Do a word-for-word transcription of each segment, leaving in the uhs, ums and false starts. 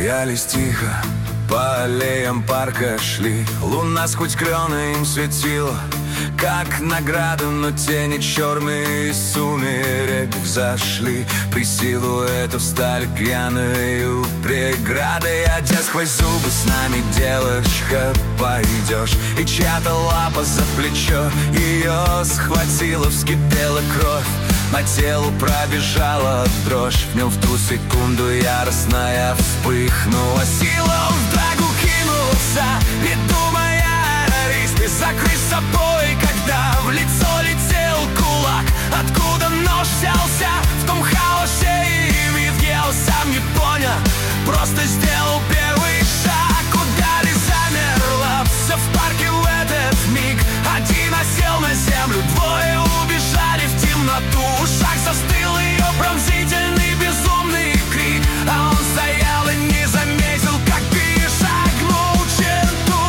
Смеялись тихо, по аллеям парка шли. Луна сквозь кроны им светила, как награда, но тени черные из сумерек взошли. При силуэтах встали пьяные преграды. Одя сквозь зубы, с нами, девочка, пойдешь. И чья-то лапа за плечо ее схватила, вскипела кровь, по телу пробежала дрожь. В нем в ту секунду яростная вспыхнула сила. Он в драгу кинулся, не думая о риске. Закрыть собой, когда в лицо летел кулак. Откуда нож взялся в том хаосе и визге, он сам не понял, просто сделал первый шаг. Ударь замерла все в парке в этот миг. Один осел на землю, двое убежали в темноту. В ушах застыл ее пронзительный безумный крик, а он стоял и не заметил, как перешагнул черту.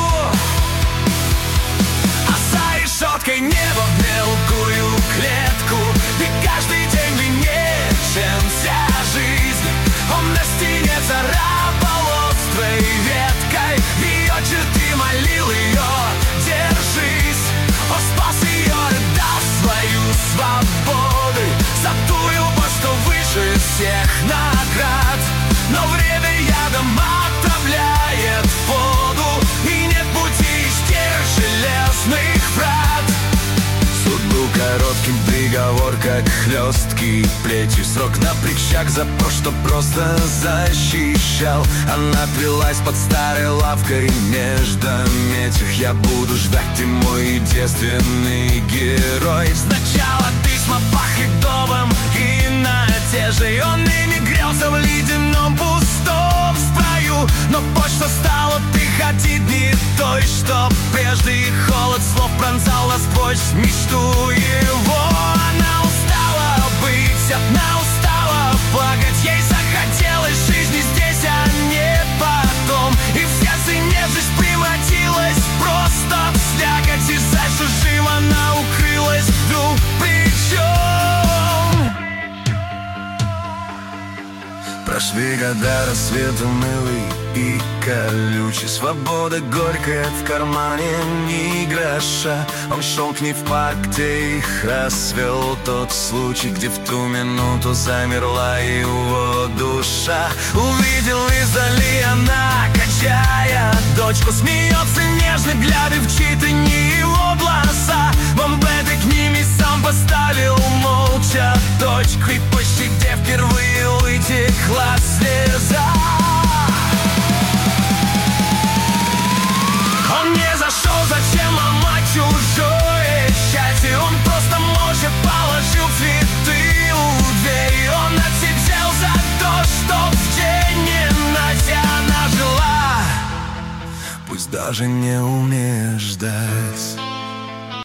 А за решеткой небо в мелкую клетку, и каждый день длиннее, чем вся жизнь. Он на стене царапал острой веткой, ее черты молил ее: держись. Он спас ее, дал свою свободу, за ту любовь, что выше всех наград. Но время ядом отравляет воду, и нет пути из тех железных врат. Суд был коротким, приговор как хлесткий плетью. Срок напрягчак за то, что просто защищал. Она плелась под старой лавкой между метех. Я буду ждать, ты мой единственный герой. Сначала письма пахли домом и надеждой. Он ими грелся в ледяном пустом строю. Но почта стала приходить не той, что прежде. И холод слов пронзал насквозь мечту его. Она устала быть одна, устала плакать. Ей захотелось жизни здесь, а не потом. И в сердце нежность превратилась просто в слякоть. И дальше жив она укрылась вдруг плечом. Прошли года, рассвет унылый и колючий. Свобода горькая, в кармане ни гроша. Он шел к ней в парк, где их расцвел тот случай, где в ту минуту замерла его душа. Увидел издали она, качая дочку, смеется нежно, глядя в чьи-то не его глаза. Бомбеты к ними сам поставил молча точку, и по щеке впервые вытекла слеза. Он не зашел, зачем ломать чужое счастье. Он просто молча положил цветы у двери. Он отсидел за то, что в день ненастья она жила, пусть даже не умеешь ждать.